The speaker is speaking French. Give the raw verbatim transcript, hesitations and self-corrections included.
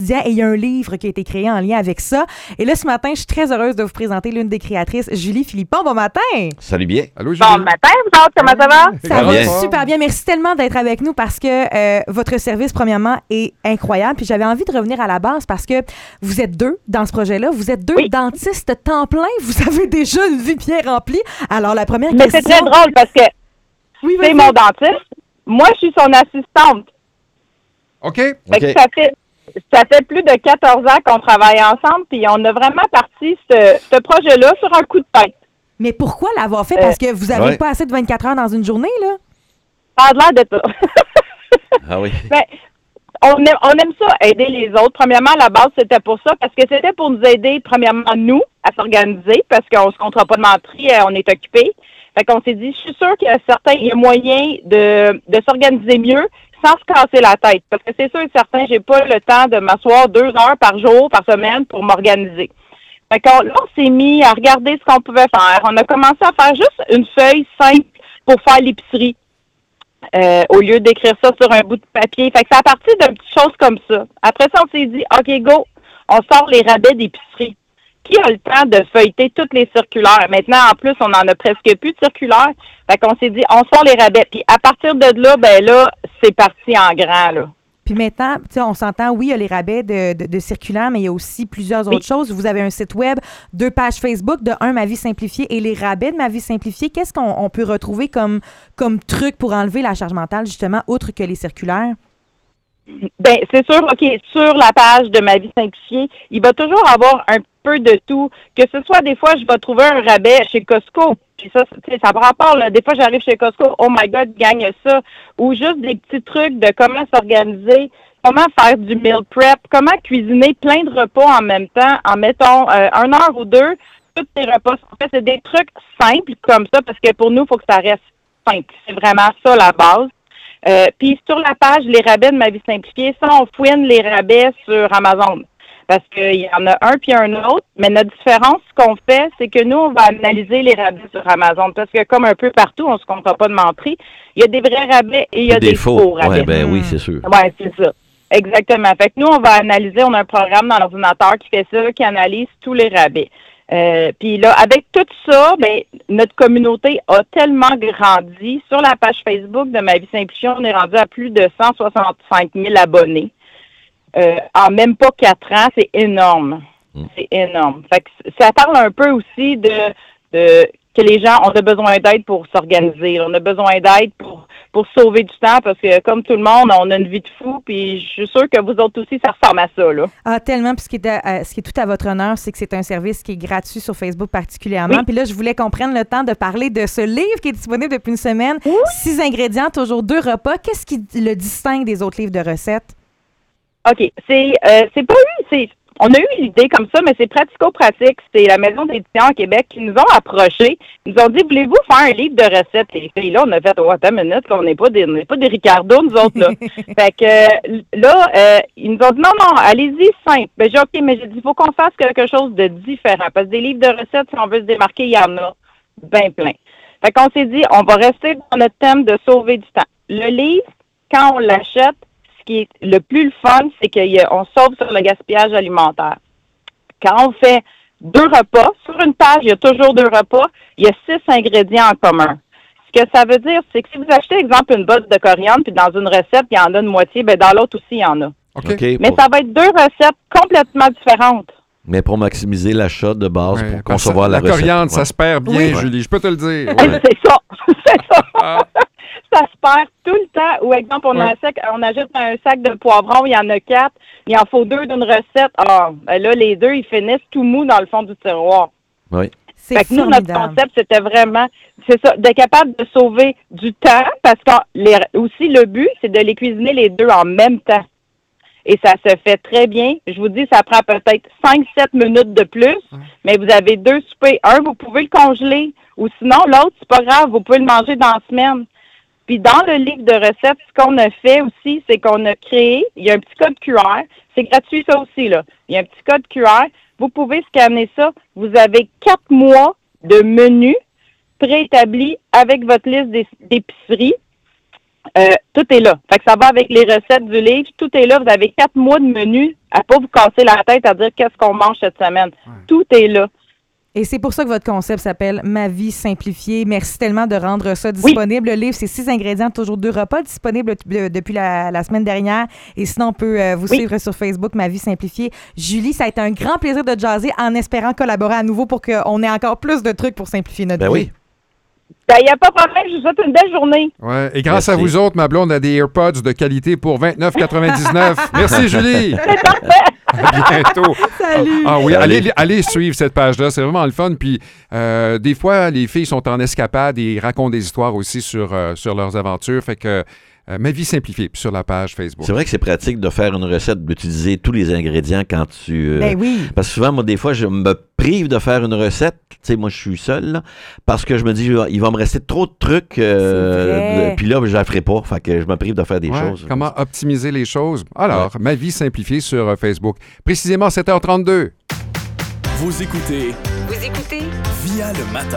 médias et il y a un livre qui a été créé en lien avec ça. Et là, ce matin, je suis très heureuse de vous présenter l'une des créatrices, Julie Philippon. Bon matin! Salut bien. Allô, Julie. Bon matin, vous autres, comment ça va? Ça va bien. super bien. Merci tellement d'être avec nous parce que euh, votre service, premièrement, est incroyable. Puis j'avais envie de revenir à la base parce que vous êtes deux dans ce projet-là. Vous êtes deux Oui. dentistes temps plein. Vous avez déjà une vie bien remplie. Alors, la première Mais question... c'est très drôle parce que Oui, c'est vas-y. mon dentiste. Moi, je suis son assistante. OK. Fait OK. que ça fait ça fait plus de quatorze ans qu'on travaille ensemble, puis on a vraiment parti ce, ce projet-là sur un coup de tête. Mais pourquoi l'avoir fait? Parce que vous n'avez ouais. pas assez de vingt-quatre heures dans une journée, là? Ça a l'air de ça. Ah oui. Ben, on aime, on aime ça, aider les autres. Premièrement, à la base, c'était pour ça, parce que c'était pour nous aider, premièrement, nous, à s'organiser, parce qu'on se comptera pas de menterie, on est occupés. Fait qu'on s'est dit, je suis sûre qu'il y a certains, il y a moyen de, de s'organiser mieux sans se casser la tête. Parce que c'est sûr et certain, j'ai pas le temps de m'asseoir deux heures par jour, par semaine pour m'organiser. Fait qu'on, là, on s'est mis à regarder ce qu'on pouvait faire. On a commencé à faire juste une feuille simple pour faire l'épicerie. Euh, au lieu d'écrire ça sur un bout de papier. Fait que c'est à partir de petites choses comme ça. Après ça, on s'est dit, OK, go, on sort les rabais d'épicerie. Qui a le temps de feuilleter toutes les circulaires? Maintenant, en plus, on en a presque plus de circulaires. Fait qu'on s'est dit, on sort les rabais. Puis à partir de là, ben là, c'est parti en grand, là. Puis maintenant, tu sais, on s'entend, oui, il y a les rabais de, de, de circulaires, mais il y a aussi plusieurs Oui. autres choses. Vous avez un site web, deux pages Facebook, de un, Ma Vie Simplifiée, et les rabais de Ma Vie Simplifiée. Qu'est-ce qu'on on peut retrouver comme, comme truc pour enlever la charge mentale, justement, outre que les circulaires? Ben, c'est sûr, OK, sur la page de Ma Vie Simplifiée, il va toujours avoir un peu de tout. Que ce soit, des fois, je vais trouver un rabais chez Costco. Puis ça, tu sais, ça par rapport, là. Des fois, j'arrive chez Costco, oh my God, gagne ça. Ou juste des petits trucs de comment s'organiser, comment faire du meal prep, comment cuisiner plein de repas en même temps, en mettant euh, un heure ou deux, tous tes repas. En fait, c'est des trucs simples comme ça, parce que pour nous, il faut que ça reste simple. C'est vraiment ça, la base. Euh, Puis sur la page Les rabais de Ma Vie Simplifiée, ça, on fouine les rabais sur Amazon. Parce qu'il y en a un puis un autre. Mais notre différence, ce qu'on fait, c'est que nous, on va analyser les rabais sur Amazon. Parce que comme un peu partout, on se comptera pas de menterie, il y a des vrais rabais et il y a des, des faux, faux rabais. Ouais, ben oui, c'est sûr. Oui, c'est ça. Exactement. Fait que nous, on va analyser, on a un programme dans l'ordinateur qui fait ça, qui analyse tous les rabais. Euh, puis là, avec tout ça, ben notre communauté a tellement grandi. Sur la page Facebook de Ma Vie Simplifiée, on est rendu à plus de cent soixante-cinq mille abonnés. Euh, en même pas quatre ans, c'est énorme. Mm. C'est énorme. Fait que ça parle un peu aussi de, de que les gens ont besoin d'aide pour s'organiser. On a besoin d'aide pour pour sauver du temps parce que, comme tout le monde, on a une vie de fou. Puis je suis sûre que vous autres aussi, ça ressemble à ça, là. Ah, tellement. Puis ce qui est, à, ce qui est tout à votre honneur, c'est que c'est un service qui est gratuit sur Facebook particulièrement. Oui. Puis là, je voulais qu'on prenne le temps de parler de ce livre qui est disponible depuis une semaine. Oui. Six ingrédients, toujours deux repas. Qu'est-ce qui le distingue des autres livres de recettes? OK. C'est euh, c'est pas eu, c'est on a eu l'idée comme ça, mais c'est pratico-pratique. C'est la Maison d'édition à Québec qui nous ont approchés. Ils nous ont dit, voulez-vous faire un livre de recettes? Et les filles-là, on a fait, oh, attends une minute, on n'est pas des, on n'est pas des Ricardo, nous autres, là. Fait que, euh, là, euh, ils nous ont dit, non, non, allez-y, simple. Ben, j'ai OK, mais j'ai dit, il faut qu'on fasse quelque chose de différent. Parce que des livres de recettes, si on veut se démarquer, il y en a bien plein. Fait qu'on s'est dit, on va rester dans notre thème de sauver du temps. Le livre, quand on l'achète, ce qui est le plus le fun, c'est qu'on sauve sur le gaspillage alimentaire. Quand on fait deux repas, sur une page, il y a toujours deux repas, il y a six ingrédients en commun. Ce que ça veut dire, c'est que si vous achetez, exemple, une botte de coriandre, puis dans une recette, il y en a une moitié, bien dans l'autre aussi, il y en a. OK. Okay, Mais pour... ça va être deux recettes complètement différentes. Mais pour maximiser l'achat de base, Ouais, pour concevoir la, la recette. coriandre, ça ouais. se perd bien, Oui. Julie, je peux te le dire. Ouais. C'est ça, c'est ça. Ah. Ça se perd tout le temps. Ou exemple, on, Ouais. a sac, on ajoute un sac de poivrons, il y en a quatre, il en faut deux d'une recette. Ah, ben là, les deux, ils finissent tout mous dans le fond du tiroir. Oui. C'est Fait que nous, notre formidable. concept, c'était vraiment, c'est ça, d'être capable de sauver du temps, parce que les, aussi le but, c'est de les cuisiner les deux en même temps. Et ça se fait très bien. Je vous dis, ça prend peut-être cinq sept minutes de plus, mais vous avez deux soupers. Un, vous pouvez le congeler, ou sinon, l'autre, c'est pas grave, vous pouvez le manger dans la semaine. Puis dans le livre de recettes, ce qu'on a fait aussi, c'est qu'on a créé, il y a un petit code Q R, c'est gratuit ça aussi, là. Il y a un petit code Q R, vous pouvez scanner ça. Vous avez quatre mois de menus préétablis avec votre liste d'épicerie. Euh, tout est là. Fait que ça va avec les recettes du livre. Tout est là. Vous avez quatre mois de menu à pas vous casser la tête à dire qu'est-ce qu'on mange cette semaine. Ouais. Tout est là. Et c'est pour ça que votre concept s'appelle Ma vie simplifiée. Merci tellement de rendre ça disponible. Oui. Le livre, c'est six ingrédients, toujours deux repas, disponible depuis la, la semaine dernière. Et sinon, on peut euh, vous oui. suivre sur Facebook, Ma vie simplifiée. Julie, ça a été un grand plaisir de jaser en espérant collaborer à nouveau pour qu'on ait encore plus de trucs pour simplifier notre ben vie. Oui. Ben, il n'y a pas de problème, je vous souhaite une belle journée. Ouais, et grâce Merci. à vous autres, ma blonde a des AirPods de qualité pour vingt-neuf quatre-vingt-dix-neuf. Merci, Julie. C'est parfait. À bientôt. Salut. Ah oui, Salut. allez, allez suivre cette page-là, c'est vraiment le fun. Puis euh, des fois, les filles sont en escapade et racontent des histoires aussi sur, euh, sur leurs aventures. Fait que euh, Ma vie simplifiée sur la page Facebook. C'est vrai que c'est pratique de faire une recette, d'utiliser tous les ingrédients quand tu... Euh, ben oui. Parce que souvent, moi, des fois, je me prive de faire une recette. Tu sais, moi, je suis seul, là, parce que je me dis, il va me rester trop de trucs. Euh, puis là, je ne la ferai pas. Fait que je me prive de faire des ouais, choses. Comment optimiser les choses? Alors, ouais. Ma vie simplifiée sur euh, Facebook. Précisément sept heures trente-deux. Vous écoutez... Vous écoutez... Via le matin.